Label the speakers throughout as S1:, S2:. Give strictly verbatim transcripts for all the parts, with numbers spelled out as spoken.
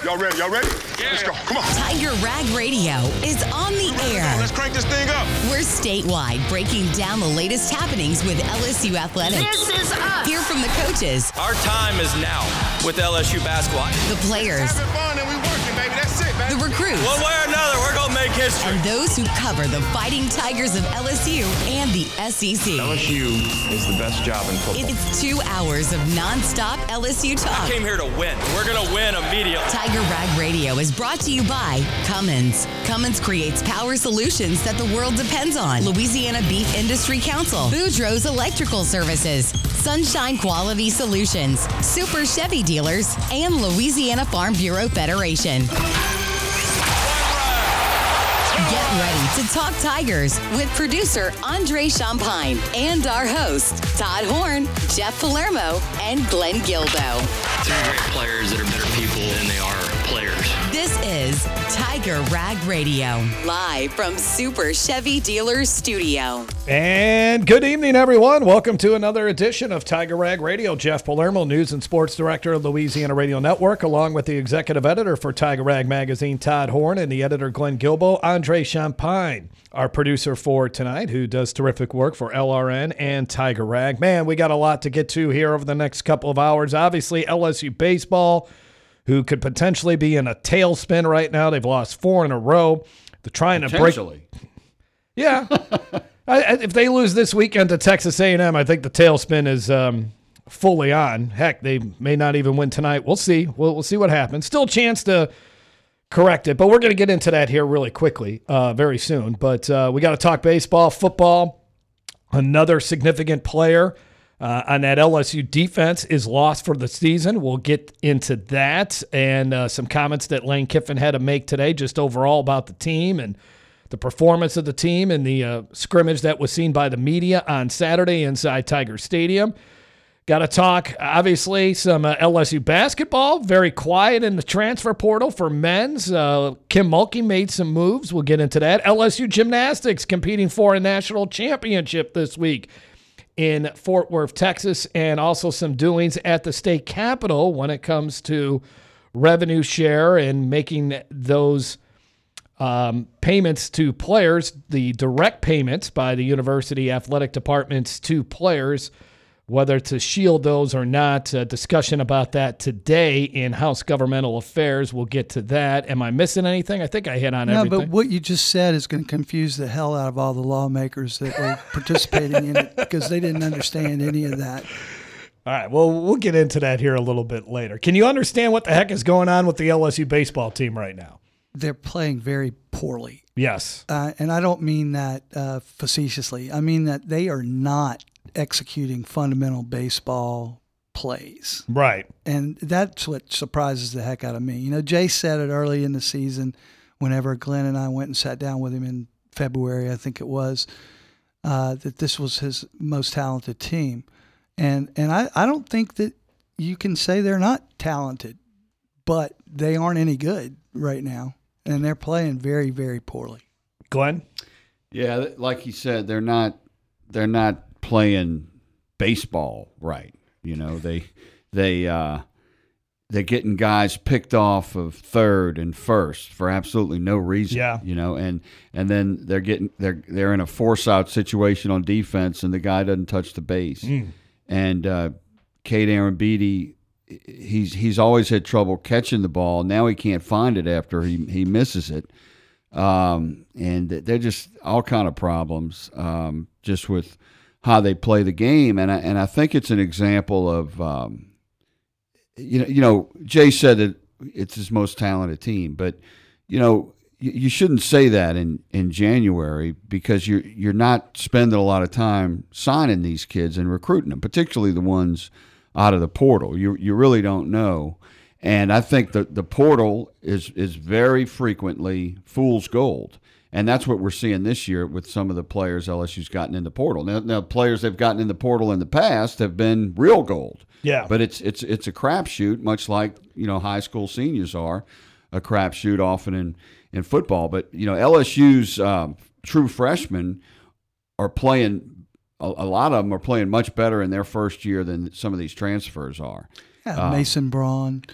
S1: Y'all ready? Y'all ready? Yeah. Let's go. Come on.
S2: Tiger Rag Radio is on the air.
S1: Let's crank this thing up.
S2: We're statewide, breaking down the latest happenings with L S U athletics.
S3: This is us.
S2: Hear from the coaches.
S4: Our time is now with L S U basketball.
S2: The players.
S1: Having fun and we working, baby. That's it, baby.
S2: The recruits.
S4: One way or another, we're going to make history.
S2: And those who cover the Fighting Tigers of L S U and the S E C.
S5: L S U is the best job in football.
S2: It's two hours of nonstop L S U talk.
S4: I came here to win. We're going to win immediately.
S2: Tiger Rag Radio is brought to you by Cummins. Cummins creates power solutions that the world depends on. Louisiana Beef Industry Council. Boudreaux's Electrical Services. Sunshine Quality Solutions. Super Chevy Dealers. And Louisiana Farm Bureau Federation. Get ready to talk Tigers with producer Andre Champagne and our hosts, Todd Horn, Jeff Palermo, and Glenn Gilbo.
S6: Three great players that are better people than they are players.
S2: This is Tiger Rag Radio, live from Super Chevy Dealers Studio.
S7: And good evening, everyone. Welcome to another edition of Tiger Rag Radio. Jeff Palermo, News and Sports Director of Louisiana Radio Network, along with the Executive Editor for Tiger Rag Magazine, Todd Horn, and the Editor, Glenn Gilbo. Andre Champagne, our producer for tonight, who does terrific work for L R N and Tiger Rag. Man, we got a lot to get to here over the next couple of hours. Obviously, L S U baseball, who could potentially be in a tailspin right now. They've lost four in a row. They're trying to break. Yeah. I, if they lose this weekend to Texas A and M, I think the tailspin is um, fully on. Heck, they may not even win tonight. We'll see. We'll, we'll see what happens. Still a chance to correct it, but we're going to get into that here really quickly uh, very soon. But uh, we got to talk baseball, football. Another significant player uh, on that L S U defense is lost for the season. We'll get into that and uh, some comments that Lane Kiffin had to make today just overall about the team and the performance of the team and the uh, scrimmage that was seen by the media on Saturday inside Tiger Stadium. Got to talk, obviously, some uh, L S U basketball. Very quiet in the transfer portal for men's. Uh, Kim Mulkey made some moves. We'll get into that. L S U gymnastics competing for a national championship this week in Fort Worth, Texas, and also some doings at the state capitol when it comes to revenue share and making those Um, payments to players, the direct payments by the university athletic departments to players, whether to shield those or not. A discussion about that today in House Governmental Affairs. We'll get to that. Am I missing anything? I think I hit on
S8: no,
S7: everything.
S8: No, but what you just said is going to confuse the hell out of all the lawmakers that were participating in it because they didn't understand any of that.
S7: All right, well, we'll get into that here a little bit later. Can you understand what the heck is going on with the L S U baseball team right now?
S8: They're playing very poorly.
S7: Yes.
S8: Uh, and I don't mean that uh, facetiously. I mean that they are not executing fundamental baseball plays.
S7: Right.
S8: And that's what surprises the heck out of me. You know, Jay said it early in the season whenever Glenn and I went and sat down with him in February, I think it was, uh, that this was his most talented team. And and I, I don't think that you can say they're not talented, but they aren't any good right now. And they're playing very, very poorly.
S7: Glenn?
S9: Yeah, like you said, they're not they're not playing baseball right. You know, they they uh, they're getting guys picked off of third and first for absolutely no reason.
S7: Yeah.
S9: You know, and and then they're getting they're they're in a force out situation on defense, and the guy doesn't touch the base. Mm. And uh, Cade Arambidi, He's he's always had trouble catching the ball. Now he can't find it after he, he misses it, um, and they're just all kind of problems um, just with how they play the game. And I, and I think it's an example of um, you know you know Jay said that it's his most talented team, but you know you, you shouldn't say that in, in January because you're you're not spending a lot of time signing these kids and recruiting them, particularly the ones out of the portal. You you really don't know. And I think the, the portal is is very frequently fool's gold. And that's what we're seeing this year with some of the players L S U's gotten in the portal. Now, now players they've gotten in the portal in the past have been real gold.
S7: Yeah.
S9: But it's it's it's a crapshoot, much like, you know, high school seniors are a crapshoot often in, in football. But, you know, L S U's um, true freshmen are playing A, a lot of them are playing much better in their first year than some of these transfers are.
S8: Yeah, uh, Mason Braun,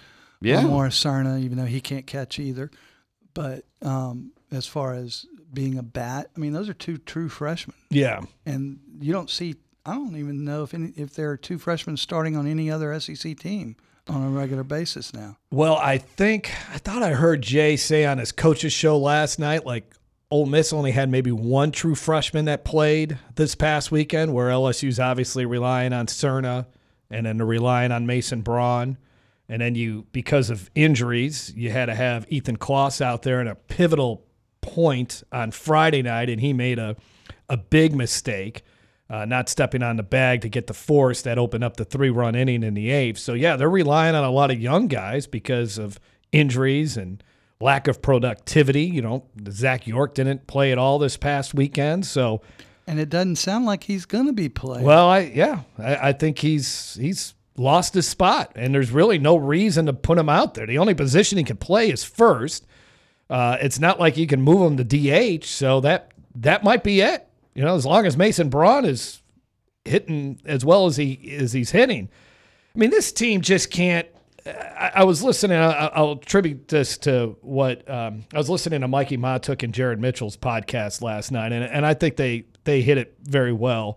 S9: Yeah.
S8: Morris Cerna, even though he can't catch either. But um, as far as being a bat, I mean, those are two true freshmen.
S7: Yeah.
S8: And you don't see, I don't even know if any, if there are two freshmen starting on any other S E C team on a regular basis now.
S7: Well, I think, I thought I heard Jay say on his coach's show last night, like Ole Miss only had maybe one true freshman that played this past weekend, where L S U's obviously relying on Cerna and then they're relying on Mason Braun. And then you, because of injuries, you had to have Ethan Kloss out there in a pivotal point on Friday night, and he made a, a big mistake, uh, not stepping on the bag to get the force that opened up the three-run inning in the eighth. So, yeah, they're relying on a lot of young guys because of injuries and lack of productivity. You know, Zach York didn't play at all this past weekend, so.
S8: And it doesn't sound like he's going to be playing.
S7: Well, I yeah, I, I think he's he's lost his spot, and there's really no reason to put him out there. The only position he can play is first. Uh, it's not like you can move him to D H, so that that might be it. You know, as long as Mason Braun is hitting as well as he as he's hitting. I mean, this team just can't. I, I was listening. I, I'll attribute this to what um, I was listening to Mikey Matuk and Jared Mitchell's podcast last night, and and I think they they hit it very well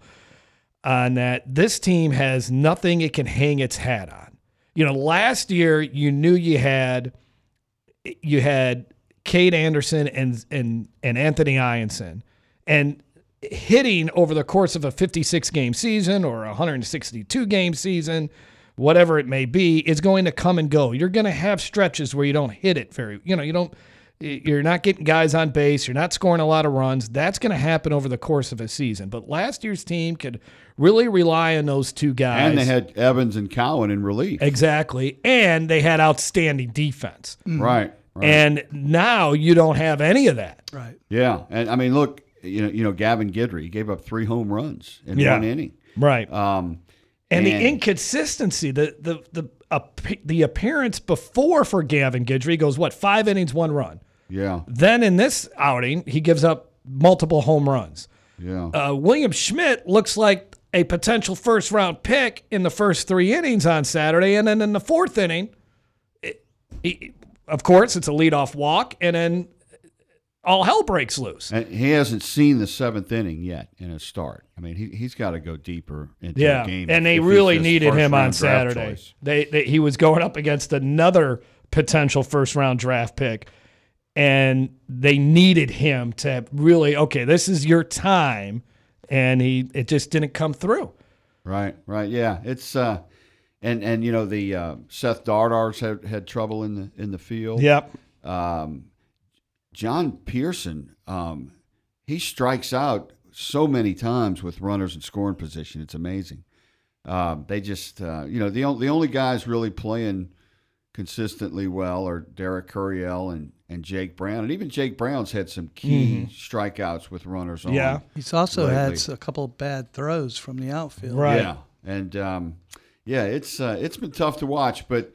S7: on that. This team has nothing it can hang its hat on. You know, last year you knew you had you had Cade Anderson and and and Anthony Ianson, and hitting over the course of a fifty-six game season or a one hundred sixty-two game season, whatever it may be, is going to come and go. You're going to have stretches where you don't hit it very, you know, you don't, you're not getting guys on base. You're not scoring a lot of runs. That's going to happen over the course of a season. But last year's team could really rely on those two guys.
S9: And they had Evans and Cowan in relief.
S7: Exactly. And they had outstanding defense.
S9: Mm-hmm. Right, right.
S7: And now you don't have any of that.
S8: Right.
S9: Yeah. And I mean, look, you know, you know, Gavin Guidry, he gave up three home runs in
S7: Yeah.
S9: one inning.
S7: Right.
S9: Um,
S7: And,
S9: And-
S7: the inconsistency, the the the uh, the appearance before for Gavin Guidry goes, what, five innings, one run.
S9: Yeah.
S7: Then in this outing, he gives up multiple home runs.
S9: Yeah.
S7: Uh, William Schmidt looks like a potential first-round pick in the first three innings on Saturday, and then in the fourth inning, it, he, of course, it's a leadoff walk, and then all hell breaks loose.
S9: And he hasn't seen the seventh inning yet in a start. I mean, he, he's got to go deeper into
S7: Yeah,
S9: the game.
S7: and they
S9: if he's
S7: really
S9: this
S7: needed him on
S9: first-round draft
S7: Saturday.
S9: choice.
S7: They, they he was going up against another potential first round draft pick, and they needed him to really, okay, this is your time, and he it just didn't come through.
S9: Right, right, yeah. It's uh, and and you know the uh, Seth Dardars had had trouble in the in the field.
S7: Yep.
S9: Um, John Pearson, um, he strikes out so many times with runners in scoring position. It's amazing. Uh, they just, uh, you know, the only the only guys really playing consistently well are Derek Curiel and, and Jake Brown, and even Jake Brown's had some key
S7: Mm-hmm.
S9: strikeouts with runners on.
S7: Yeah.
S8: He's also
S9: lately.
S8: had a couple of bad throws from the outfield.
S7: Right.
S9: Yeah, and um, yeah, it's uh, it's been tough to watch, but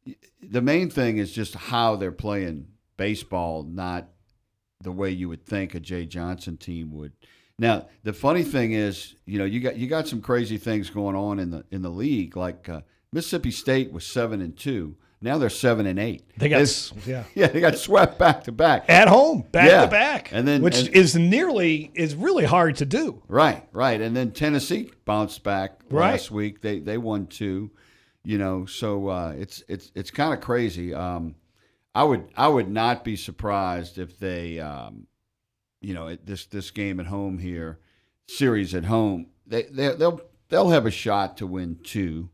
S9: the main thing is just how they're playing baseball, not the way you would think a Jay Johnson team would. Now, the funny thing is, you know, you got you got some crazy things going on in the in the league. Like uh, Mississippi State was seven and two. Now they're seven and eight.
S7: They got
S9: They've-
S7: yeah.
S9: yeah, they got swept back to back.
S7: At home, back
S9: Yeah.
S7: to back,
S9: And then-
S7: which
S9: and-
S7: is nearly is really hard to do.
S9: Right, right. And then Tennessee bounced back
S7: Right.
S9: last week. They they won two, you know. So uh, it's it's it's kind of crazy. Um, I would I would not be surprised if they, um, you know, at this this game at home here, series at home, they they they'll they'll have a shot to win two.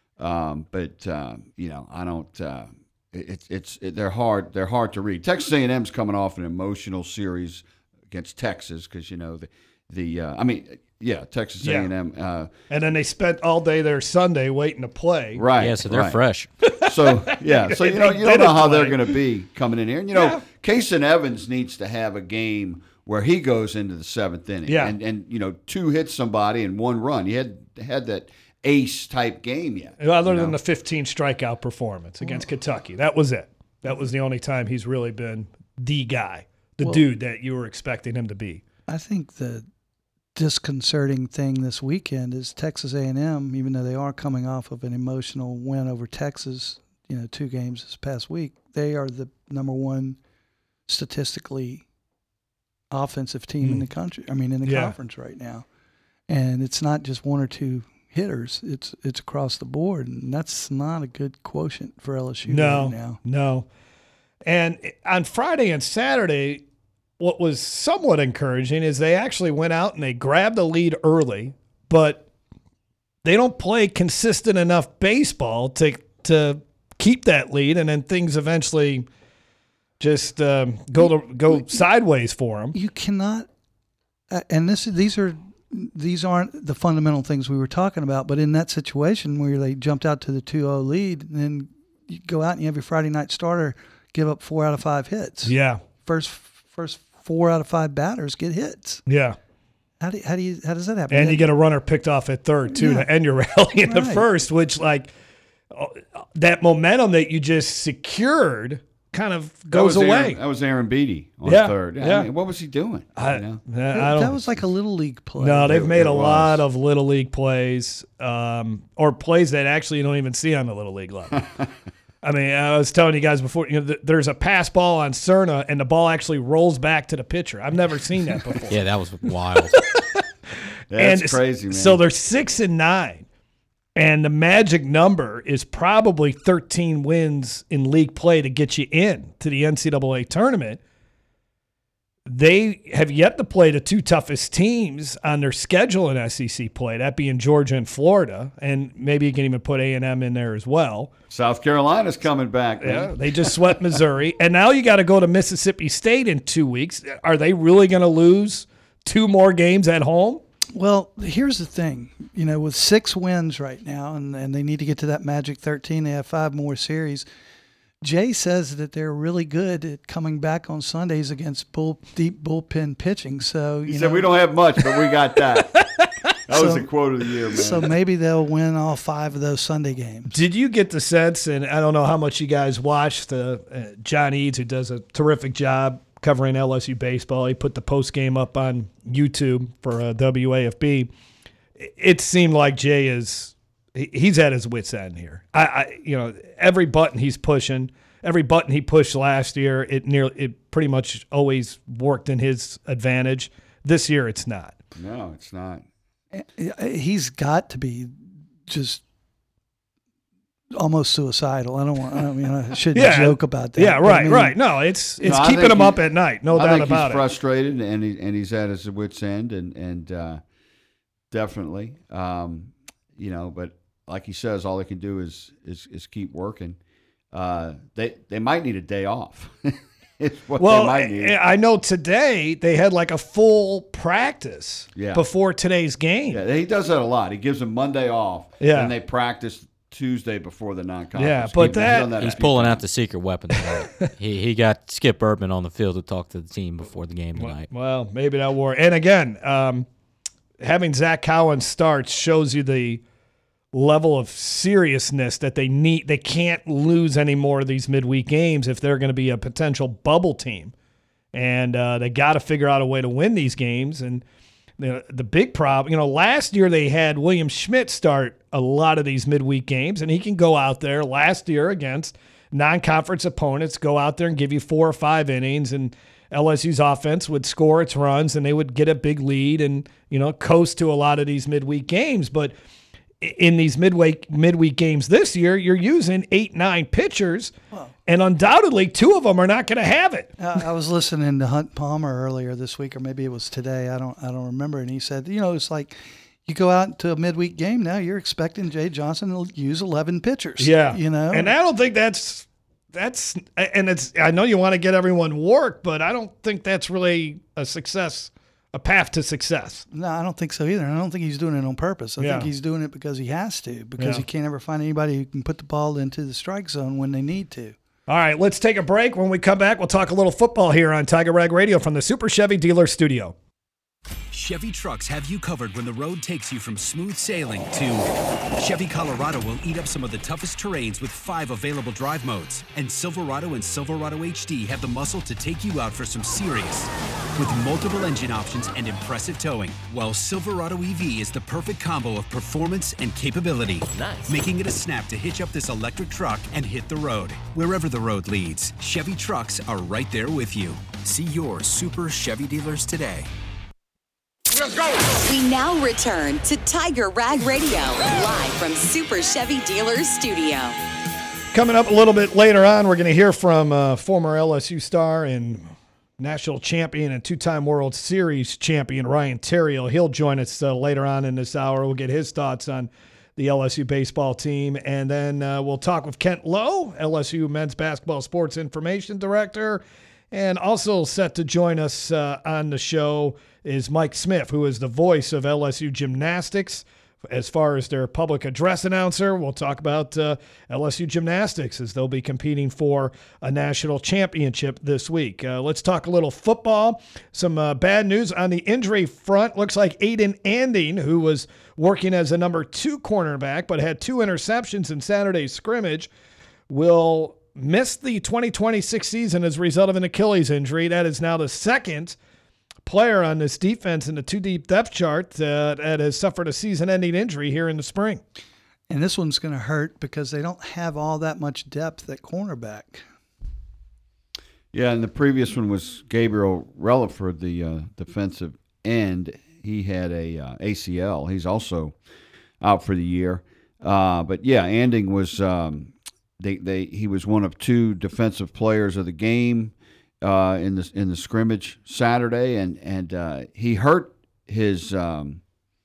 S9: Um, but um, you know, I don't. Uh, it's it's it, they're hard they're hard to read. Texas A and M's coming off an emotional series against Texas because you know the the uh, I mean yeah Texas
S7: Yeah.
S9: A and M uh,
S7: And then they spent all day there Sunday waiting to play.
S9: right
S4: Yeah, so they're
S9: right.
S4: fresh.
S9: So yeah, so you know
S7: They
S9: you don't know
S7: didn't
S9: how they're
S7: play.
S9: going to be coming in here. And you know,
S7: Yeah.
S9: Kason Evans needs to have a game where he goes into the seventh inning.
S7: Yeah.
S9: and and you know two hits somebody and one run. He had had that ace type game yet.
S7: Other
S9: you
S7: than
S9: know?
S7: the fifteen strikeout performance against Kentucky. That was it. That was the only time he's really been the guy, the
S8: Well-
S7: dude that you were expecting him to be.
S8: I think the disconcerting thing this weekend is Texas A and M, even though they are coming off of an emotional win over Texas you know, two games this past week. They are the number one statistically offensive team mm. in the country. I mean, in the yeah. conference right now. And it's not just one or two hitters. It's it's across the board, and that's not a good quotient for L S U
S7: no,
S8: right now.
S7: No. And on Friday and Saturday, what was somewhat encouraging is they actually went out and they grabbed the lead early, but they don't play consistent enough baseball to to keep that lead, and then things eventually just um, go to, go sideways for them.
S8: You cannot, and this these are these aren't the fundamental things we were talking about, but in that situation where they jumped out to the two oh lead, and then you go out and you have your Friday night starter give up four out of five hits.
S7: Yeah,
S8: first first four out of five batters get hits.
S7: Yeah.
S8: How do you, how do you how does that happen?
S7: And you get a runner picked off at third too yeah. to end your rally in
S8: right.
S7: the first, which like that momentum that you just secured kind of goes
S9: that
S7: away.
S9: Aaron, that was Aaron Beatty on
S7: yeah.
S9: third.
S7: Yeah.
S9: I mean, what was he doing?
S7: I,
S9: you know?
S7: I don't,
S8: that was like a little league play.
S7: No, they've
S9: it,
S7: made
S9: it
S7: a
S9: was.
S7: lot of little league plays, um, or plays that actually you don't even see on the little league level. I mean, I was telling you guys before, you know, th- there's a pass ball on Cerna, and the ball actually rolls back to the pitcher. I've never seen that before.
S3: Yeah, that was wild.
S9: That's
S7: and
S9: crazy, man.
S7: So they're six and nine, and the magic number is probably thirteen wins in league play to get you in to the N C double A tournament. They have yet to play the two toughest teams on their schedule in S E C play, that being Georgia and Florida, and maybe you can even put A and M in there as well.
S9: South Carolina's coming back, man.
S7: Yeah, they just swept Missouri, and now you got to go to Mississippi State in two weeks. Are they really going to lose two more games at home?
S8: Well, here's the thing. You know, with six wins right now, and, and they need to get to that magic thirteen, they have five more series. Jay says that they're really good at coming back on Sundays against bull, deep bullpen pitching. So you
S9: he
S8: know,
S9: said, we don't have much, but we got that. That
S8: so,
S9: was the quote of the year, man.
S8: So maybe they'll win all five of those Sunday games.
S7: Did you get the sense, and I don't know how much you guys watched, uh, uh, John Eads, who does a terrific job covering L S U baseball. He put the post game up on YouTube for uh, W A F B. It seemed like Jay is he's at his wit's end here. I, I, you know, every button he's pushing, every button he pushed last year, it nearly it pretty much always worked in his advantage. This year, it's not.
S9: No, it's not.
S8: He's got to be just almost suicidal. I don't want. I don't mean I shouldn't
S7: yeah,
S8: joke about that.
S7: Yeah, right,
S8: I mean,
S7: right. No, it's it's
S9: no,
S7: keeping him
S9: he,
S7: up at night. No
S9: I
S7: doubt
S9: think
S7: about
S9: he's
S7: it.
S9: Frustrated, and he and he's at his wit's end, and and uh, definitely, um, you know. But like he says, all they can do is is, is keep working. Uh, they they might need a day off. It's what
S7: well,
S9: they might need.
S7: I know today they had like a full practice
S9: yeah.
S7: before today's game.
S9: Yeah, he does that a lot. He gives them Monday off,
S7: yeah.
S9: and they practice Tuesday before the non-conference.
S7: Yeah, but
S9: he,
S7: that,
S9: that
S3: he's pulling times. out the secret weapon tonight. he he got Skip Urban on the field to talk to the team before the game tonight.
S7: Well, well maybe that war. And again, um, having Zach Cowan start shows you the level of seriousness that they need. They can't lose any more of these midweek games if they're going to be a potential bubble team. And uh, they got to figure out a way to win these games. And the the big problem, you know, last year they had William Schmidt start a lot of these midweek games, and he can go out there last year against non-conference opponents, go out there and give you four or five innings, and L S U's offense would score its runs, and they would get a big lead and, you know, coast to a lot of these midweek games. But in these midweek midweek games this year, you're using eight, nine pitchers, wow. and undoubtedly two of them are not going to have it.
S8: uh, I was listening to Hunt Palmer earlier this week, or maybe it was today. I don't I don't remember. And he said, you know, it's like you go out to a midweek game now, you're expecting Jay Johnson to use eleven pitchers.
S7: Yeah,
S8: you know,
S7: and I don't think that's that's and it's. I know you want to get everyone work, but I don't think that's really a success. A path to success.
S8: No, I don't think so either. I don't think he's doing it on purpose. I
S7: yeah.
S8: think he's doing it because he has to, because
S7: yeah.
S8: he can't ever find anybody who can put the ball into the strike zone when they need to.
S7: All right, let's take a break. When we come back, we'll talk a little football here on Tiger Rag Radio from the Super Chevy Dealer Studio.
S10: Chevy trucks have you covered when the road takes you from smooth sailing to Chevy Colorado will eat up some of the toughest terrains with five available drive modes. And Silverado and Silverado H D have the muscle to take you out for some serious with multiple engine options and impressive towing. While Silverado E V is the perfect combo of performance and capability, nice. Making it a snap to hitch up this electric truck and hit the road. Wherever the road leads, Chevy trucks are right there with you. See your Super Chevy dealers today.
S1: Let's go.
S2: We now return to Tiger Rag Radio, live from Super Chevy Dealers Studio.
S7: Coming up a little bit later on, we're going to hear from uh, former L S U star and national champion and two-time World Series champion Ryan Theriot. He'll join us uh, later on in this hour. We'll get his thoughts on the L S U baseball team. And then uh, we'll talk with Kent Lowe, L S U men's basketball sports information director. And also set to join us uh, on the show is Mike Smith, who is the voice of L S U gymnastics. As far as their public address announcer, we'll talk about uh, L S U gymnastics as they'll be competing for a national championship this week. Uh, let's talk a little football. Some uh, bad news on the injury front. Looks like Aiden Anding, who was working as a number two cornerback but had two interceptions in Saturday's scrimmage, will miss the twenty twenty-six season as a result of an Achilles injury. That is now the second player on this defense in the two-deep depth chart uh, that has suffered a season-ending injury here in the spring.
S8: And this one's going to hurt because they don't have all that much depth at cornerback.
S9: Yeah, and the previous one was Gabriel Relaford, the uh, defensive end. He had a uh, A C L. He's also out for the year. Uh, but, yeah, Anding was um, they, they he was one of two defensive players of the game uh, in the in the scrimmage Saturday, and and uh, he hurt his um,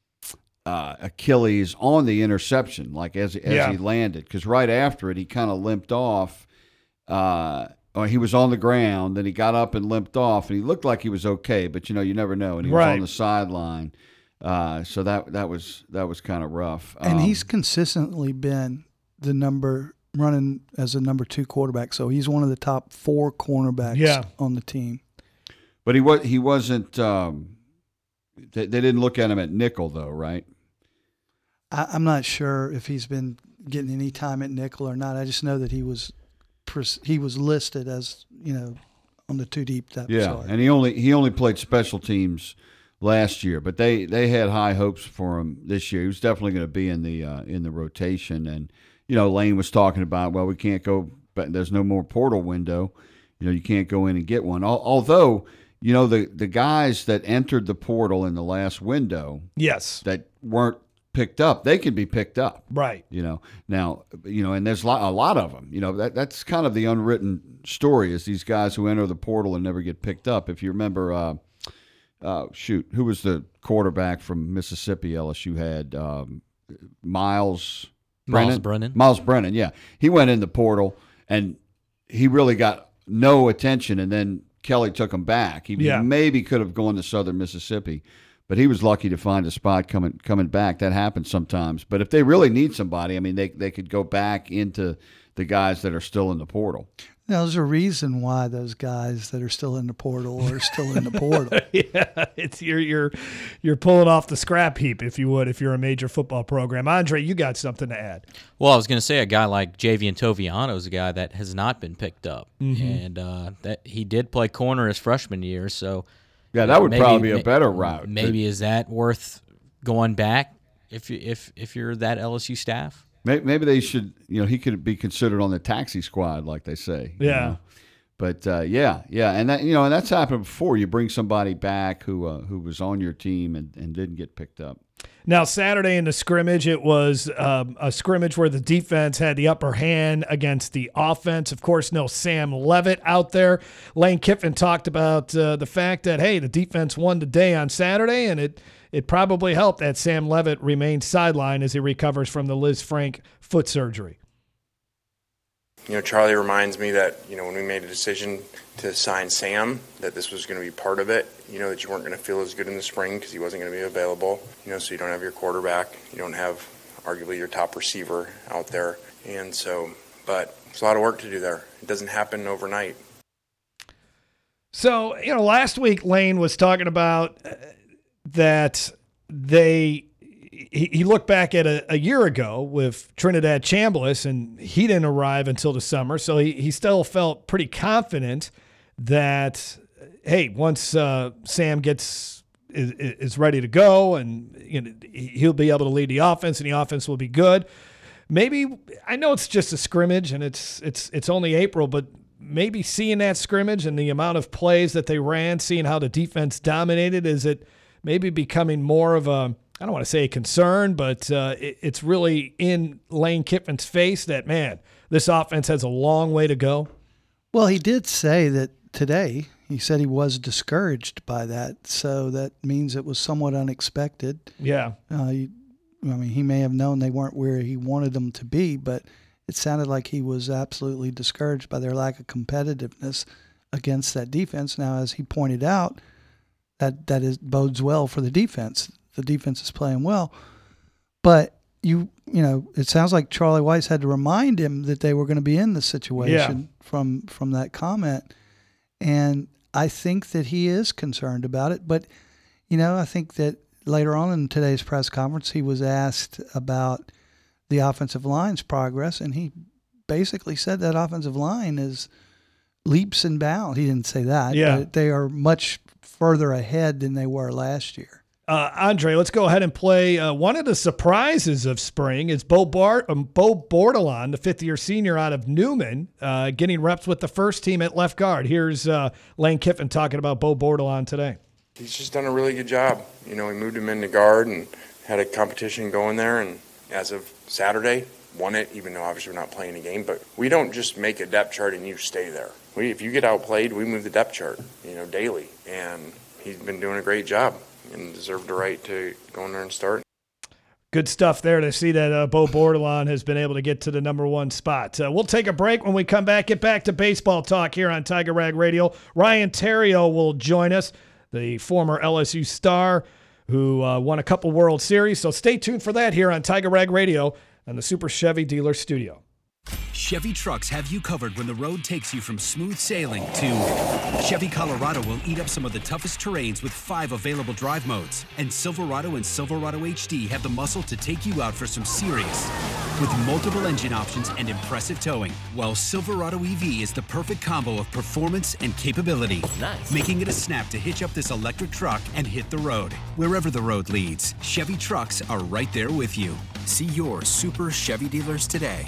S9: uh, Achilles on the interception, like as as
S7: yeah.
S9: he landed, because right after it he kind of limped off. Uh, or he was on the ground, then he got up and limped off, and he looked like he was okay, but you know you never know, and he was
S7: right.
S9: on the sideline. Uh, so that that was that was kind of rough.
S8: And
S9: um,
S8: he's consistently been the number running as a number two quarterback, so he's one of the top four cornerbacks
S7: yeah.
S8: on the team.
S9: But he was he wasn't. Um, they, they didn't look at him at nickel though, right?
S8: I, I'm not sure if he's been getting any time at nickel or not. I just know that he was he was listed as you know on the two deep depth
S9: yeah,
S8: chart.
S9: and he only he only played special teams last year, but they, they had high hopes for him this year. He was definitely going to be in the uh, in the rotation, and you know Lane was talking about, well, we can't go, but there's no more portal window. You know, you can't go in and get one. Although, you know, the the guys that entered the portal in the last window,
S7: yes,
S9: that weren't picked up, they can be picked up,
S7: right?
S9: You know, now you know, and there's a lot, a lot of them. You know, that that's kind of the unwritten story is these guys who enter the portal and never get picked up. If you remember. Uh, Uh, shoot, who was the quarterback from Mississippi L S U had? Um, Miles Brennan?
S3: Miles Brennan.
S9: Miles Brennan, yeah. He went in the portal, and he really got no attention, and then Kelly took him back. He
S7: yeah.
S9: maybe could have gone to Southern Mississippi, but he was lucky to find a spot coming coming back. That happens sometimes. But if they really need somebody, I mean, they, they could go back into the guys that are still in the portal.
S8: Now, there's a reason why those guys that are still in the portal are still in the portal.
S7: yeah, it's you're you're you're pulling off the scrap heap, if you would, if you're a major football program. Andre, you got something to add?
S3: Well, I was going to say a guy like Javian Toviano is a guy that has not been picked up,
S7: mm-hmm.
S3: and uh, that he did play corner his freshman year. So
S9: yeah, that would
S3: maybe,
S9: probably be a better route.
S3: Maybe is that worth going back if you if if you're that L S U staff?
S9: Maybe they should, you know, he could be considered on the taxi squad, like they say.
S7: Yeah.
S9: You know? But uh, yeah, yeah, and that you know, and that's happened before. You bring somebody back who uh, who was on your team and, and didn't get picked up.
S7: Now, Saturday in the scrimmage, it was um, a scrimmage where the defense had the upper hand against the offense. Of course, no Sam Levitt out there. Lane Kiffin talked about uh, the fact that, hey, the defense won the day on Saturday, and it it probably helped that Sam Levitt remained sidelined as he recovers from the Liz Frank foot surgery.
S11: You know, Charlie reminds me that, you know, when we made a decision to sign Sam, that this was going to be part of it. You know, that you weren't going to feel as good in the spring because he wasn't going to be available. You know, so you don't have your quarterback. You don't have arguably your top receiver out there. And so, but it's a lot of work to do there. It doesn't happen overnight.
S7: So, you know, last week Lane was talking about uh, that they he, he looked back at a, a year ago with Trinidad Chambliss, and he didn't arrive until the summer, so he, he still felt pretty confident that, hey, once uh, Sam gets is, is ready to go, and you know, he'll be able to lead the offense, and the offense will be good. Maybe, I know it's just a scrimmage, and it's it's it's only April, but maybe seeing that scrimmage and the amount of plays that they ran, seeing how the defense dominated, is it maybe becoming more of a, I don't want to say a concern, but uh, it, it's really in Lane Kiffin's face that, man, this offense has a long way to go?
S8: Well, he did say that today. He said he was discouraged by that, so that means it was somewhat unexpected.
S7: Yeah.
S8: Uh, you, I mean, he may have known they weren't where he wanted them to be, but it sounded like he was absolutely discouraged by their lack of competitiveness against that defense. Now, as he pointed out, that that is bodes well for the defense. The defense is playing well, but you you know, it sounds like Charlie Weis had to remind him that they were going to be in the situation yeah. from from that comment, and I think that he is concerned about it. But you know, I think that later on in today's press conference, he was asked about the offensive line's progress, and he basically said that offensive line is leaps and bounds. He didn't say that,
S7: yeah.
S8: but they are much further ahead than they were last year.
S7: Uh, Andre, let's go ahead and play. Uh, one of the surprises of spring is Bo, Bar- um, Bo Bordelon, the fifth-year senior out of Newman, uh, getting reps with the first team at left guard. Here's uh, Lane Kiffin talking about Bo Bordelon today.
S11: He's just done a really good job. You know, we moved him into guard and had a competition going there, and as of Saturday, won it, even though obviously we're not playing a game. But we don't just make a depth chart and you stay there. We, if you get outplayed, we move the depth chart, you know, daily. And he's been doing a great job and deserved the right to go in there and start.
S7: Good stuff there to see that uh, Bo Bordelon has been able to get to the number one spot. Uh, we'll take a break. When we come back, get back to baseball talk here on Tiger Rag Radio. Ryan Theriot will join us, the former L S U star who uh, won a couple World Series. So stay tuned for that here on Tiger Rag Radio and the Super Chevy Dealer Studio.
S10: Chevy trucks have you covered when the road takes you from smooth sailing to Chevy Colorado will eat up some of the toughest terrains with five available drive modes. And Silverado and Silverado H D have the muscle to take you out for some serious. With multiple engine options and impressive towing, while Silverado E V is the perfect combo of performance and capability. Nice. Making it a snap to hitch up this electric truck and hit the road. Wherever the road leads, Chevy trucks are right there with you. See your Super Chevy dealers today.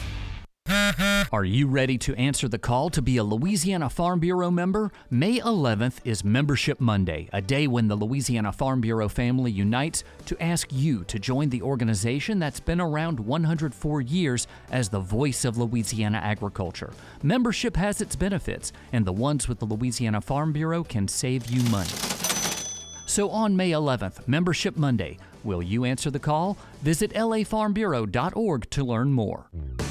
S12: Are you ready to answer the call to be a Louisiana Farm Bureau member? May eleventh is Membership Monday, a day when the Louisiana Farm Bureau family unites to ask you to join the organization that's been around one hundred four years as the voice of Louisiana agriculture. Membership has its benefits, and the ones with the Louisiana Farm Bureau can save you money. So on May eleventh, Membership Monday, will you answer the call? Visit L A farm bureau dot org to learn more.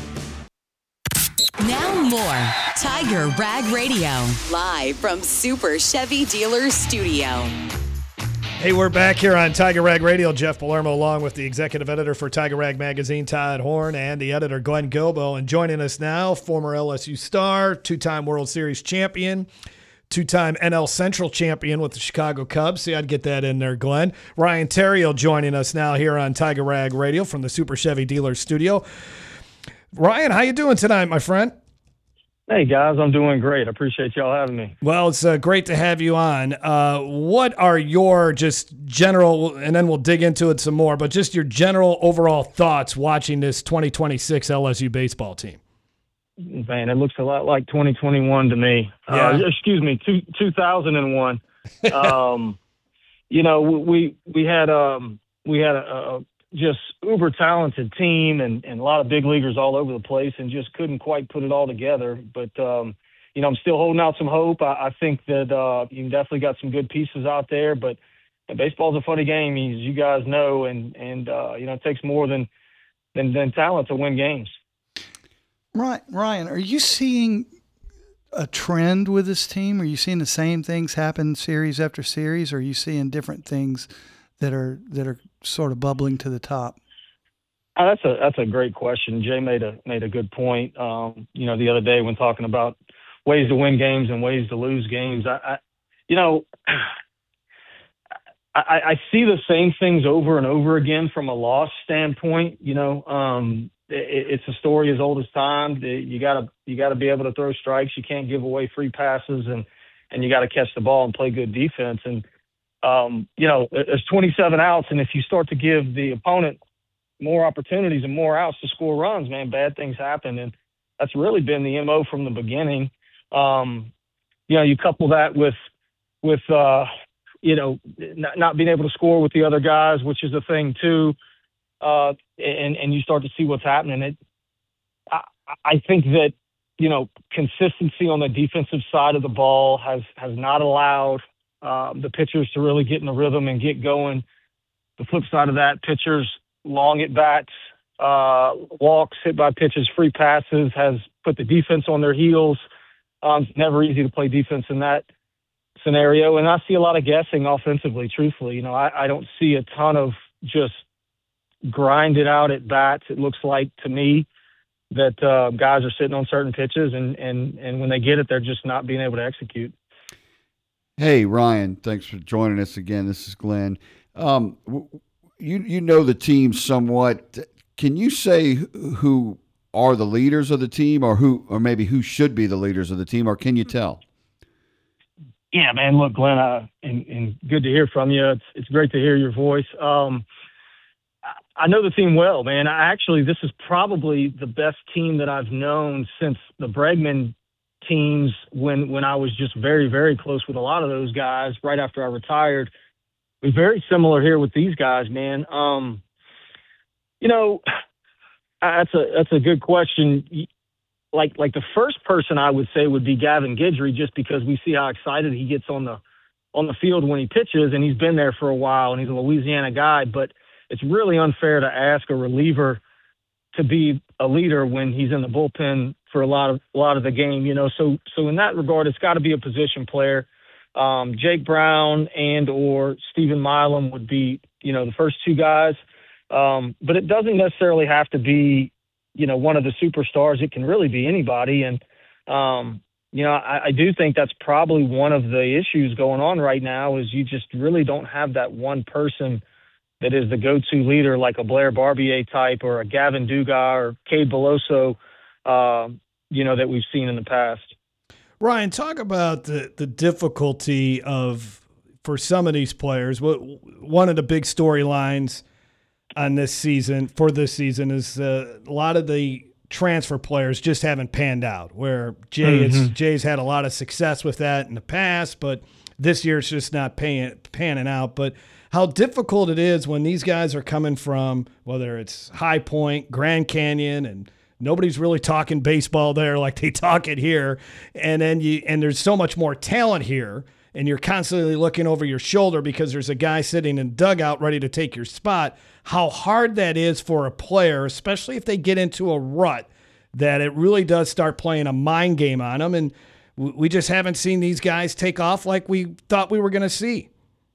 S2: Now more Tiger Rag Radio, live from Super Chevy Dealers Studio.
S7: Hey, we're back here on Tiger Rag Radio. Jeff Palermo along with the executive editor for Tiger Rag Magazine, Todd Horn, and the editor, Glenn Gilbo. And joining us now, former L S U star, two-time World Series champion, two-time N L Central champion with the Chicago Cubs. See, I'd get that in there, Glenn. Ryan Theriot joining us now here on Tiger Rag Radio from the Super Chevy Dealers Studio. Ryan, how you doing tonight, my friend?
S13: Hey, guys, I'm doing great. I appreciate y'all having me.
S7: Well, it's uh, great to have you on. Uh, what are your just general, and then we'll dig into it some more, but just your general overall thoughts watching this twenty twenty-six L S U baseball team?
S13: Man, it looks a lot like twenty twenty-one to me.
S7: Yeah.
S13: Uh, excuse me, two, two thousand one. um, you know, we we had um, we had a, a just uber talented team and, and a lot of big leaguers all over the place and just couldn't quite put it all together. But, um, you know, I'm still holding out some hope. I, I think that uh, you definitely got some good pieces out there, but baseball's a funny game, as you guys know, and, and uh, you know, it takes more than, than, than talent to win games.
S8: Right, Ryan, are you seeing a trend with this team? Are you seeing the same things happen series after series, or are you seeing different things that are that are sort of bubbling to the top?
S13: Oh, that's a that's a great question. Jay made a made a good point. Um, you know, the other day when talking about ways to win games and ways to lose games, I, I you know, I, I see the same things over and over again from a loss standpoint. You know, um, it, it's a story as old as time. You gotta you gotta be able to throw strikes. You can't give away free passes, and and you got to catch the ball and play good defense. And um, you know, there's twenty-seven outs, and if you start to give the opponent more opportunities and more outs to score runs, man, bad things happen. And that's really been the M O from the beginning. Um, you know, you couple that with with uh, you know, not, not being able to score with the other guys, which is a thing too. Uh, and, and you start to see what's happening. It, I, I think that, you know, consistency on the defensive side of the ball has, has not allowed um, the pitchers to really get in the rhythm and get going. The flip side of that, pitchers long at bats, uh, walks, hit by pitches, free passes has put the defense on their heels. Um, it's never easy to play defense in that scenario. And I see a lot of guessing offensively, truthfully. You know, I, I don't see a ton of just grind it out at bats. It looks like to me that uh, guys are sitting on certain pitches, and, and, and when they get it, they're just not being able to execute.
S9: Hey, Ryan, thanks for joining us again. This is Glenn. Um, you, you know the team somewhat. Can you say who are the leaders of the team, or who, or maybe who should be the leaders of the team, or can you tell?
S13: Yeah, man. Look, Glenn, uh, and, and good to hear from you. It's it's great to hear your voice. Um, I know the team well, man. I actually, this is probably the best team that I've known since the Bregman teams when when I was just very, very close with a lot of those guys right after I retired. We're very similar here with these guys, man. Um, you know, that's a that's a good question. Like like the first person I would say would be Gavin Guidry, just because we see how excited he gets on the on the field when he pitches, and he's been there for a while, and he's a Louisiana guy. But it's really unfair to ask a reliever to be a leader when he's in the bullpen for a lot of a lot of the game, you know. So so in that regard, it's got to be a position player. Um, Jake Brown and or Stephen Milam would be, you know, the first two guys. Um, but it doesn't necessarily have to be, you know, one of the superstars. It can really be anybody. And, um, you know, I, I do think that's probably one of the issues going on right now is you just really don't have that one person that is the go-to leader like a Blair Barbier type or a Gavin Dugas or Cade Beloso, uh, you know, that we've seen in the past.
S7: Ryan, talk about the, the difficulty of, for some of these players, what one of the big storylines on this season, for this season, is uh, a lot of the transfer players just haven't panned out, where Jay
S13: Mm-hmm.
S7: is, Jay's had a lot of success with that in the past, but this year it's just not paying, panning out. But how difficult it is when these guys are coming from, whether it's High Point, Grand Canyon, and nobody's really talking baseball there like they talk it here. And then you, and there's so much more talent here, and you're constantly looking over your shoulder because there's a guy sitting in the dugout ready to take your spot. How hard that is for a player, especially if they get into a rut, that it really does start playing a mind game on them. And we just haven't seen these guys take off like we thought we were going to see.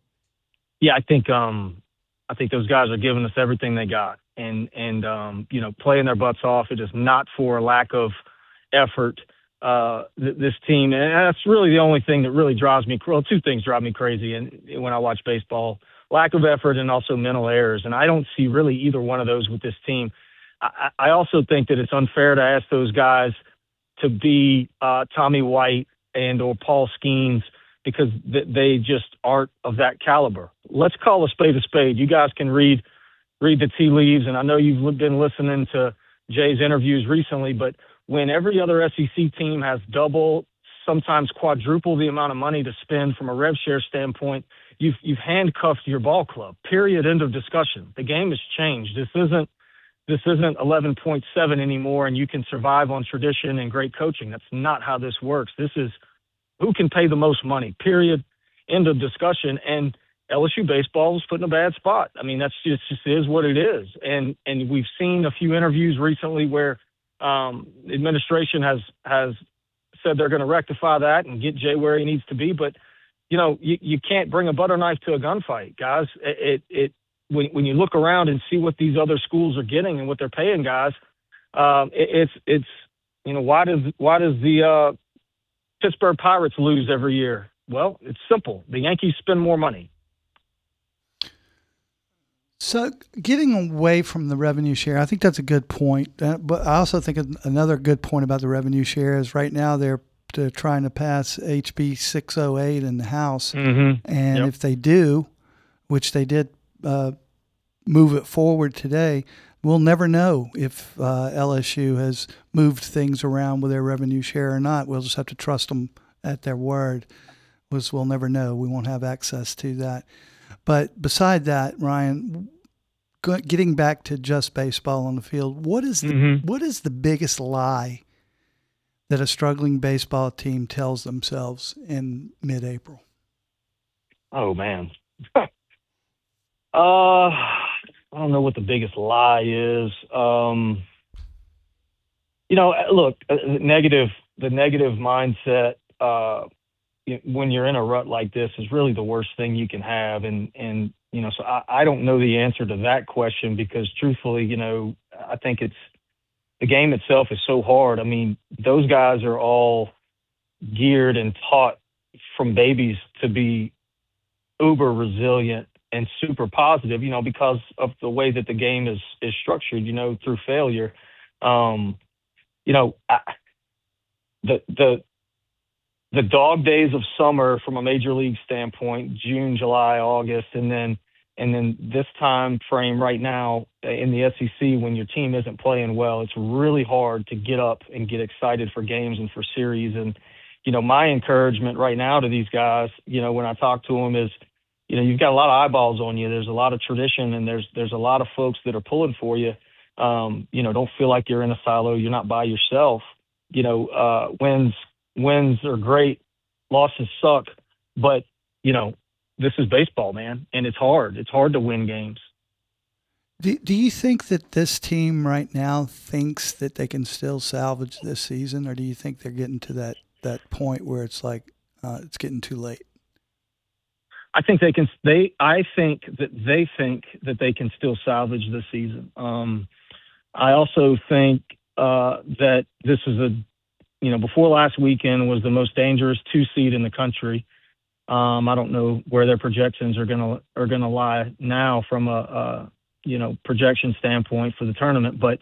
S13: Yeah, I think um, I think those guys are giving us everything they got, and and um, you know, playing their butts off. It is not for a lack of effort. Uh, th- this team, and that's really the only thing that really drives me. Well, two things drive me crazy, and when I watch baseball: lack of effort and also mental errors. And I don't see really either one of those with this team. I, I also think that it's unfair to ask those guys to be uh, Tommy White and or Paul Skeens, because th- they just aren't of that caliber. Let's call a spade a spade. You guys can read read the tea leaves, and I know you've been listening to Jay's interviews recently, but when every other S E C team has double, sometimes quadruple the amount of money to spend from a rev share standpoint, you've you've handcuffed your ball club. Period. End of discussion. The game has changed. This isn't this isn't eleven point seven anymore, and you can survive on tradition and great coaching. That's not how this works. This is who can pay the most money. Period. End of discussion. And L S U baseball is put in a bad spot. I mean, that's just, just is what it is. And and we've seen a few interviews recently where um, the administration has has said they're going to rectify that and get Jay where he needs to be. But you know, you, you can't bring a butter knife to a gunfight, guys. It it, it when when you look around and see what these other schools are getting and what they're paying guys, um, it, it's it's you know, why does why does the uh, Pittsburgh Pirates lose every year? Well, it's simple. The Yankees spend more money.
S8: So getting away from the revenue share, I think that's a good point. Uh, but I also think another good point about the revenue share is right now they're, they're trying to pass H B six oh eight in the House.
S13: Mm-hmm.
S8: And
S13: Yep.
S8: if they do, which they did uh, move it forward today, we'll never know if uh, L S U has moved things around with their revenue share or not. We'll just have to trust them at their word. Was we'll never know. We won't have access to that. But beside that, Ryan, go- getting back to just baseball on the field, what is the
S13: Mm-hmm.
S8: what is the biggest lie that a struggling baseball team tells themselves in mid-April?
S13: Oh man. uh, I don't know what the biggest lie is. Um, you know, look, uh, negative. The negative mindset. Uh, when you're in a rut like this is really the worst thing you can have. And, and, you know, so I, I don't know the answer to that question because truthfully, you know, I think it's the game itself is so hard. I mean, those guys are all geared and taught from babies to be uber resilient and super positive, you know, because of the way that the game is, is structured, you know, through failure. Um, you know, I, the, the, the dog days of summer from a major league standpoint, June, July, August, and then and then this time frame right now in the S E C when your team isn't playing well, it's really hard to get up and get excited for games and for series. And, you know, my encouragement right now to these guys, you know, when I talk to them is, you know, you've got a lot of eyeballs on you. There's a lot of tradition and there's there's a lot of folks that are pulling for you. Um, you know, don't feel like you're in a silo. You're not by yourself. You know, uh, wins Wins are great, losses suck, but, you know, this is baseball, man, and it's hard. It's hard to win games.
S8: Do, do you think that this team right now thinks that they can still salvage this season, or do you think they're getting to that, that point where it's like uh, it's getting too late?
S13: I think they can. They. I think that they think that they can still salvage this season. Um, I also think uh, that this is a You know, before last weekend was the most dangerous two seed in the country. Um, I don't know where their projections are gonna are gonna lie now from a, a you know projection standpoint for the tournament. But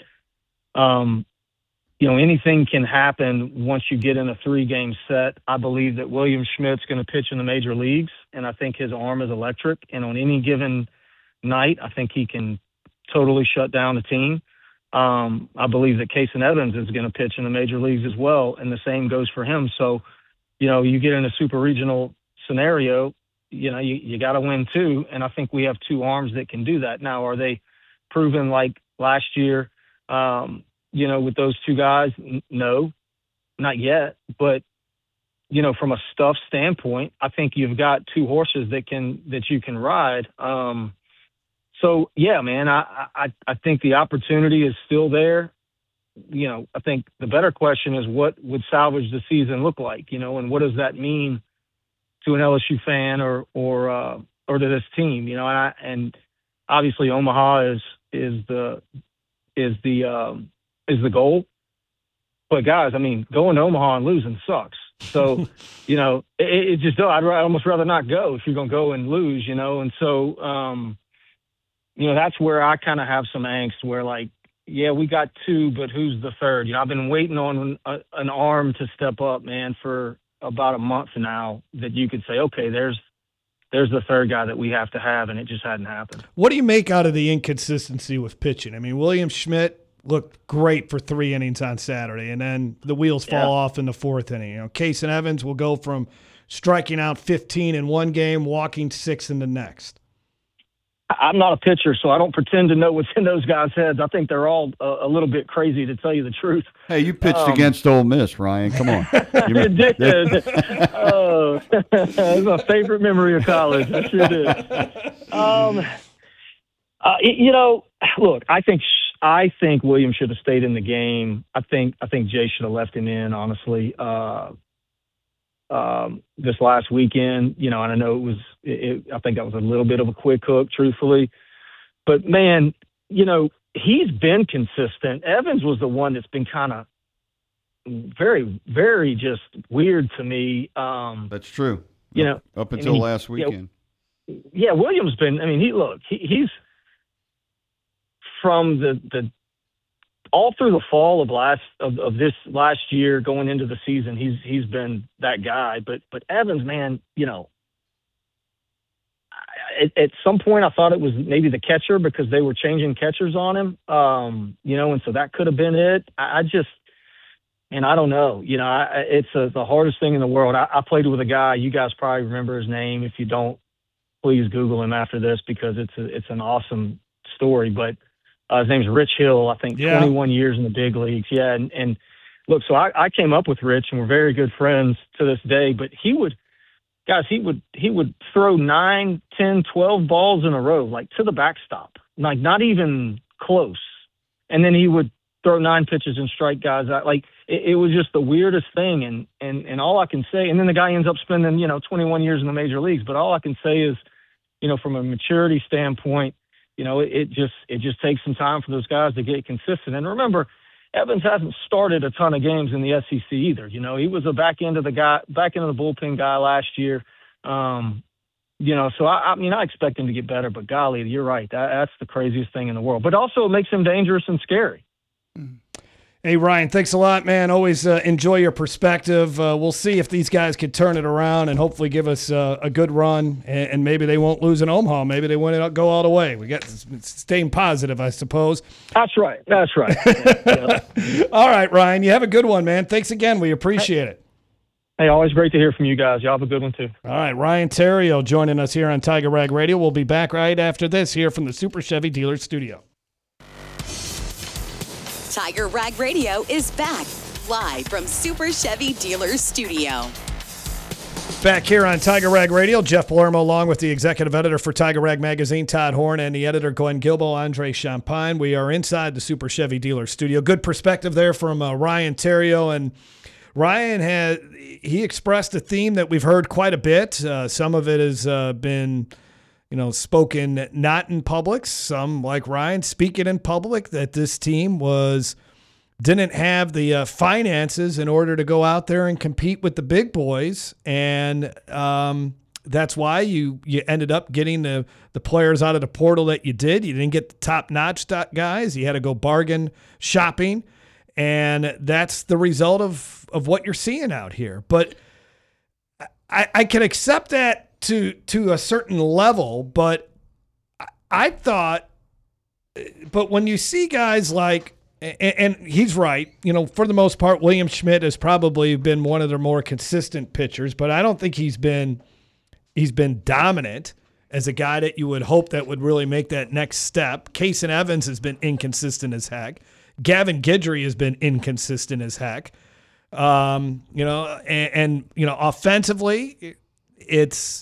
S13: um, you know, anything can happen once you get in a three game set. I believe that William Schmidt's going to pitch in the major leagues, and I think his arm is electric. And on any given night, I think he can totally shut down the team. Um, I believe that Kason Evans is going to pitch in the major leagues as well, and the same goes for him. So, you know, you get in a super regional scenario, you know, you, you got to win two, and I think we have two arms that can do that. Now, are they proven like last year, um, you know, with those two guys? N- no, not yet. But, you know, from a stuff standpoint, I think you've got two horses that can that you can ride. Um So, yeah, man, I, I, I think the opportunity is still there. You know, I think the better question is what would salvage the season look like, you know, and what does that mean to an L S U fan or or uh, or to this team, you know, and, I, and obviously Omaha is is the is the um, is the goal. But, guys, I mean, going to Omaha and losing sucks. So, you know, it, it just – I'd almost rather not go if you're going to go and lose, you know, and so um, – you know, that's where I kind of have some angst where, like, yeah, we got two, but who's the third? You know, I've been waiting on a, an arm to step up, man, for about a month now that you could say, okay, there's there's the third guy that we have to have, and it just hadn't happened.
S7: What do you make out of the inconsistency with pitching? I mean, William Schmidt looked great for three innings on Saturday, and then the wheels fall
S13: Yeah.
S7: off in the fourth inning. You know, Kason Evans will go from striking out fifteen in one game, walking six in the next.
S13: I'm not a pitcher, so I don't pretend to know what's in those guys' heads. I think they're all a, a little bit crazy, to tell you the truth.
S9: Hey, you pitched
S13: Um,
S9: against Ole Miss, Ryan. Come on.
S13: I did. Oh, that's my favorite memory of college. I sure did. Um, uh, you know, look, I think I think William should have stayed in the game. I think I think Jay should have left him in, honestly. Uh, um, this last weekend, you know, and I know it was, it, I think that was a little bit of a quick hook, truthfully. But, man, you know, he's been consistent. Evans was the one that's been kind of very, very just weird to me. Um,
S9: That's true.
S13: You know,
S9: up until
S13: I mean,
S9: last
S13: you know,
S9: weekend.
S13: yeah, Williams been. I mean, he look, he, he's from the, the all through the fall of last of, of this last year going into the season, he's he's been that guy. But but Evans, man, you know, at, at some point I thought it was maybe the catcher because they were changing catchers on him, um, you know, and so that could have been it. I, I just, and I don't know, you know, I, it's a, the hardest thing in the world. I, I played with a guy, you guys probably remember his name. If you don't, please Google him after this because it's a, it's an awesome story. But uh, his name's Rich Hill, I think
S7: yeah.
S13: twenty-one years in the big leagues. Yeah. And, and look, so I, I came up with Rich and we're very good friends to this day, but he would, guys, he would, he would throw nine, ten, twelve balls in a row, like to the backstop, like not even close. And then he would throw nine pitches and strike guys out. Like it, it was just the weirdest thing. And, and, and all I can say, and then the guy ends up spending, you know, twenty-one years in the major leagues, but all I can say is, you know, from a maturity standpoint, you know, it, it just, it just takes some time for those guys to get consistent. And remember, Evans hasn't started a ton of games in the S E C either. You know, he was a back end of the guy, back end of the bullpen guy last year. Um, you know, so I, I mean, I expect him to get better, but golly, you're right. That, that's the craziest thing in the world, but also it makes him dangerous and scary.
S7: Hey, Ryan, thanks a lot, man. Always uh, enjoy your perspective. Uh, we'll see if these guys can turn it around and hopefully give us uh, a good run, and, and maybe they won't lose in Omaha. Maybe they win it, go all the way. We got staying positive, I suppose.
S13: That's right. That's right. Yeah, yeah.
S7: All right, Ryan, you have a good one, man. Thanks again. We appreciate it.
S13: Hey, always great to hear from you guys. Y'all have a good one, too.
S7: All right, Ryan Theriot joining us here on Tiger Rag Radio. We'll be back right after this here from the Super Chevy Dealer Studio.
S2: Tiger Rag Radio is back, live from Super Chevy Dealer Studio.
S7: Back here on Tiger Rag Radio, Jeff Palermo along with the executive editor for Tiger Rag Magazine, Todd Horn, and the editor, Glenn Gilbo, Andre Champagne. We are inside the Super Chevy Dealer Studio. Good perspective there from uh, Ryan Theriot. And Ryan had, he expressed a theme that we've heard quite a bit. Uh, some of it has uh, been, you know, spoken not in public. Some, like Ryan, speak it in public, that this team was didn't have the uh, finances in order to go out there and compete with the big boys. And um, that's why you you ended up getting the, the players out of the portal that you did. You didn't get the top-notch guys. You had to go bargain shopping. And that's the result of, of what you're seeing out here. But I, I can accept that to to a certain level, but I thought, but when you see guys like, and, and he's right, you know, for the most part, William Schmidt has probably been one of their more consistent pitchers, but I don't think he's been he's been dominant as a guy that you would hope that would really make that next step. Kason Evans has been inconsistent as heck. Gavin Guidry has been inconsistent as heck. Um, you know, and, and you know, offensively, it's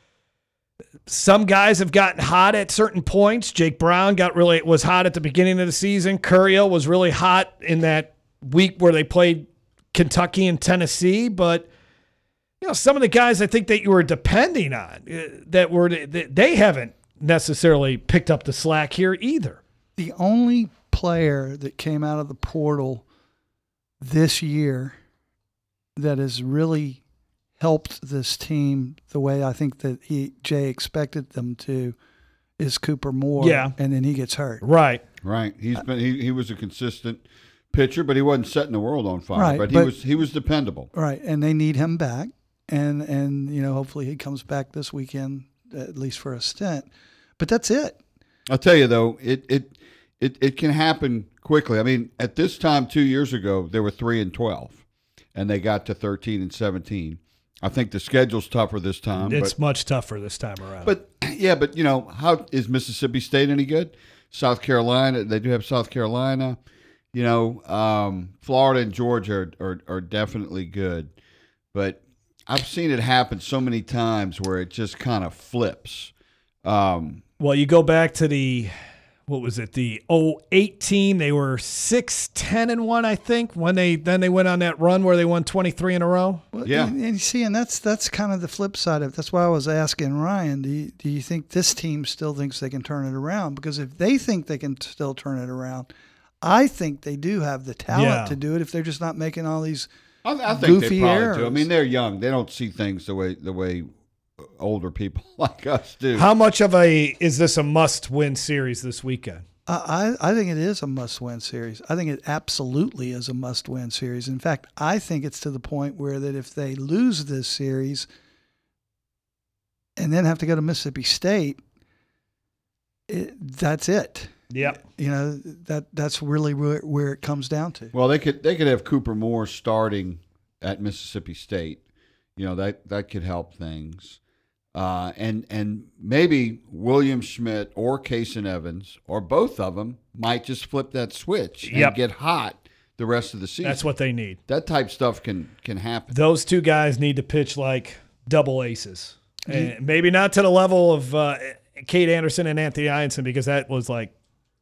S7: some guys have gotten hot at certain points. Jake Brown got really was hot at the beginning of the season. Curriel was really hot in that week where they played Kentucky and Tennessee. But you know, some of the guys I think that you were depending on uh, that were that they haven't necessarily picked up the slack here either.
S8: The only player that came out of the portal this year that has really helped this team the way I think that he Jay expected them to is Cooper Moore.
S7: Yeah.
S8: And then he gets hurt.
S7: Right.
S9: Right. He's been he, he was a consistent pitcher, but he wasn't setting the world on fire.
S8: Right,
S9: but he
S8: but-
S9: was he was dependable.
S8: Right. And they need him back. And, and you know, hopefully he comes back this weekend, at least for a stint. But that's it.
S9: I'll tell you though, it it it, it can happen quickly. I mean, at this time two years ago, they were three and twelve, and they got to thirteen and seventeen. I think the schedule's tougher this time.
S7: It's
S9: but,
S7: much tougher this time around.
S9: But yeah, but you know, how is Mississippi State any good? South Carolina, they do have South Carolina. You know, um, Florida and Georgia are, are are definitely good, but I've seen it happen so many times where it just kind of flips. Um,
S7: well, you go back to the, what was it, the oh eight team. They were six ten and one, I think, when they then they went on that run where they won twenty-three in a row.
S8: Well,
S9: yeah.
S8: And, and you see, and that's that's kind of the flip side of it. That's why I was asking Ryan, do you, do you think this team still thinks they can turn it around? Because if they think they can still turn it around, I think they do have the talent
S7: Yeah.
S8: to do it if they're just not making all these
S9: I, I think
S8: goofy
S9: they probably
S8: errors.
S9: do. I mean, they're young; they don't see things the way the way older people like us do.
S7: How much of a is this a must-win series this weekend?
S8: I, I think it is a must-win series. I think it absolutely is a must-win series. In fact, I think it's to the point where that if they lose this series and then have to go to Mississippi State, it, that's it.
S7: Yep.
S8: You know, that that's really where, where it comes down to.
S9: Well, they could they could have Cooper Moore starting at Mississippi State. You know, that that could help things. Uh, and and maybe William Schmidt or Kason Evans or both of them might just flip that switch and
S7: Yep.
S9: get hot the rest of the season.
S7: That's what they need.
S9: That type stuff can can happen.
S7: Those two guys need to pitch like double aces. And maybe not to the level of uh, Kate Anderson and Anthony Ianson, because that was like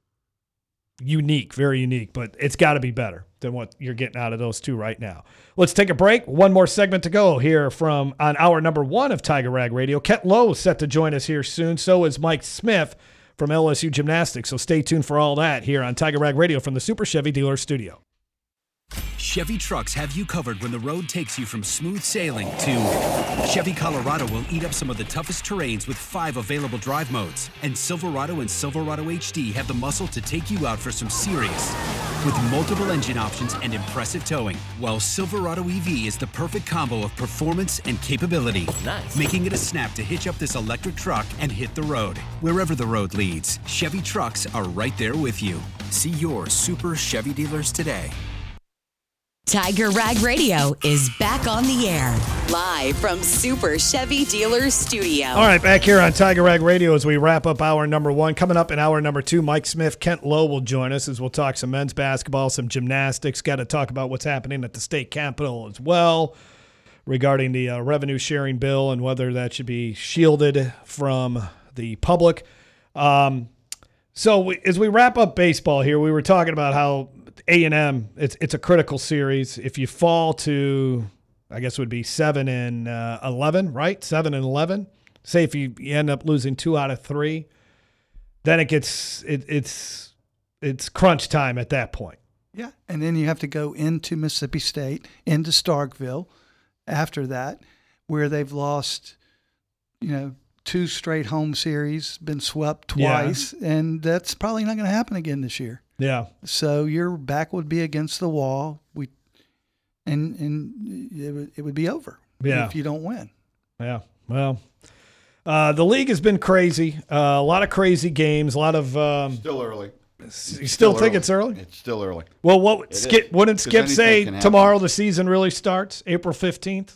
S7: unique, very unique, but it's got to be better than what you're getting out of those two right now. Let's take a break. One more segment to go here from on hour number one of Tiger Rag Radio. Kent Lowe is set to join us here soon. So is Mike Smith from L S U Gymnastics. So stay tuned for all that here on Tiger Rag Radio from the Super Chevy Dealer Studio.
S10: Chevy trucks have you covered when the road takes you from smooth sailing to Chevy Colorado will eat up some of the toughest terrains with five available drive modes. And Silverado and Silverado H D have the muscle to take you out for some serious with multiple engine options and impressive towing. While Silverado E V is the perfect combo of performance and capability, nice. Making it a snap to hitch up this electric truck and hit the road. Wherever the road leads, Chevy trucks are right there with you. See your Super Chevy dealers today.
S2: Tiger Rag Radio is back on the air, live from Super Chevy Dealer Studio.
S7: All right, back here on Tiger Rag Radio as we wrap up hour number one. Coming up in hour number two, Mike Smith, Kent Lowe will join us as we'll talk some men's basketball, some gymnastics. Got to talk about what's happening at the state capitol as well regarding the uh, revenue sharing bill and whether that should be shielded from the public. Um, so we, as we wrap up baseball here, we were talking about how A and M, it's it's a critical series. If you fall to, I guess it would be seven and uh, eleven, right? Seven and eleven. Say if you, you end up losing two out of three, then it gets it, it's it's crunch time at that point.
S8: Yeah, and then you have to go into Mississippi State, into Starkville, after that, where they've lost, you know, two straight home series, been swept twice, yeah. and that's probably not going to happen again this year.
S7: Yeah.
S8: So your back would be against the wall. We, and and it would it would be over.
S7: Yeah.
S8: If you don't win.
S7: Yeah. Well, uh, the league has been crazy. Uh, a lot of crazy games. A lot of um,
S9: still early.
S7: You
S9: still,
S7: still think
S9: early.
S7: it's early?
S9: It's still early.
S7: Well, what
S9: it
S7: Skip? Wouldn't Skip say tomorrow the season really starts? April fifteenth.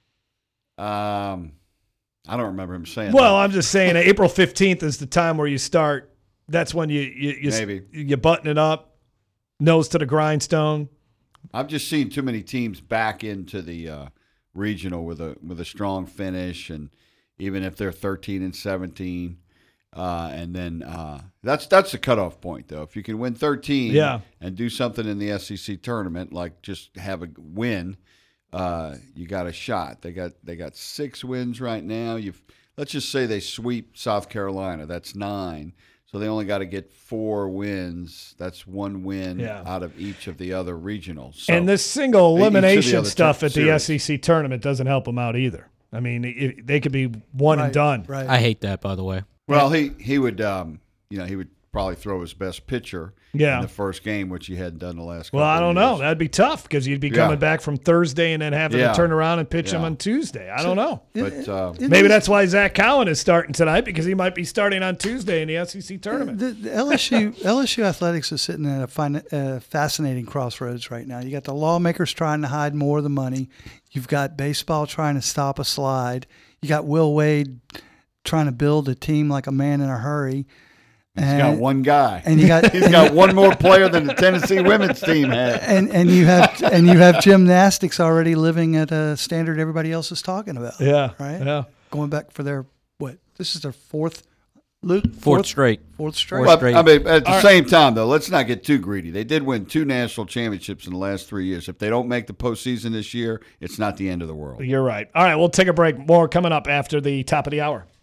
S9: Um, I don't remember him saying.
S7: Well,
S9: that.
S7: I'm just saying April fifteenth is the time where you start. That's when you you you,
S9: Maybe.
S7: you button it up, nose to the grindstone.
S9: I've just seen too many teams back into the uh, regional with a with a strong finish, and even if they're thirteen and seventeen, uh, and then uh, that's that's the cutoff point though. If you can win thirteen,
S7: yeah.
S9: and do something in the S E C tournament, like just have a win, uh, you got a shot. They got they got six wins right now. You've let's just say they sweep South Carolina. That's nine. So they only got to get four wins. That's one win
S7: yeah.
S9: out of each of the other regionals. So
S7: and this single elimination stuff
S9: ter-
S7: at the S E C tournament doesn't help them out either. I mean, it, they could be one
S8: right,
S7: and done.
S8: Right.
S3: I hate that, by the way.
S9: Well, he he would, um, you know, he would probably throw his best pitcher
S7: yeah.
S9: in the first game, which he hadn't done the last couple
S7: Well, I don't
S9: of years.
S7: know. That'd be tough because you'd be coming
S9: Yeah.
S7: back from Thursday and then having
S9: Yeah.
S7: to turn around and pitch
S9: Yeah.
S7: him on Tuesday. I don't know.
S9: But uh,
S7: Maybe that's why Zach Cowan is starting tonight, because he might be starting on Tuesday in the S E C tournament.
S8: The, the L S U L S U athletics is sitting at a fin- uh, fascinating crossroads right now. You got the lawmakers trying to hide more of the money. You've got baseball trying to stop a slide. You got Will Wade trying to build a team like a man in a hurry.
S9: He's
S8: and,
S9: got one guy.
S8: and you got
S9: he's got one more player than the Tennessee women's team had.
S8: And and you have and you have gymnastics already living at a standard everybody else is talking about.
S7: Yeah,
S8: right.
S7: Yeah,
S8: going back for their what? This is their fourth, Luke.
S3: Fourth,
S7: fourth
S3: straight.
S8: Fourth straight.
S3: Fourth
S9: Well,
S3: straight.
S9: I mean, at the
S7: All
S9: same time, though, let's not get too greedy. They did win two national championships in the last three years. If they don't make the postseason this year, it's not the end of the world.
S7: You're right. All right, we'll take a break. More coming up after the top of the hour.